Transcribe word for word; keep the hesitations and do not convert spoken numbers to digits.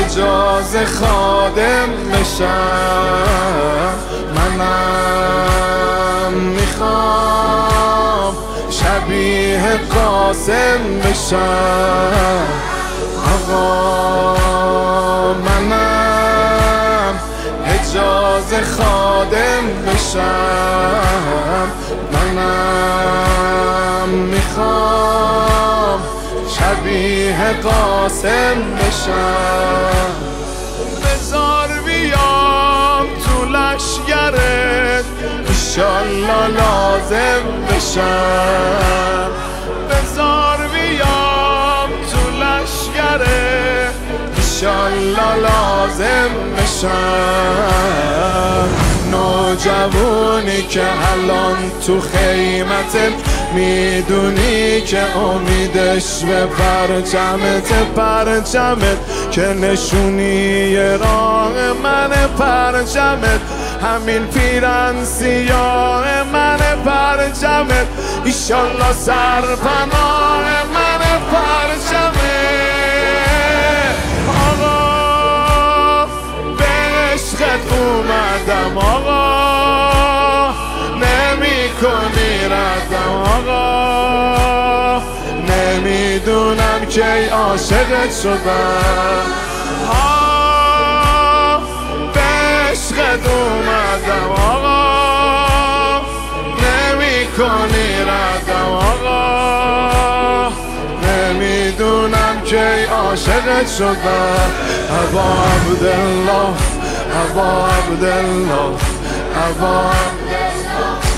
اجازه خادم بشم. منم میخوام شبیه قاسم بشم. آقا منم اجازه خادم بشم. منم میخوام شبیه قاسم بشم. بذار بیام تو لشگرت انشالله لازم بشم. بذار بیام تو لشگرت انشالله لازم بشم. نوجوانی که الان تو خیمتت میدونی که امیدش به پرچمت، پرچمت که نشونی راه من، پرچمت همین پیرن سیاه من، پرچمت ایشالله سرپناه من، پرچمت. آقا به عشقت اومدم آقا، نمی کنی ردم آقا، نمیدونم کی عاشقت شدم. آه به عشقت اومدم آقا، نمی کنی ردم آقا، نمیدونم کی عاشقت شدم. ابا عبدالله، ابا عبدالله، ابا عبدالله.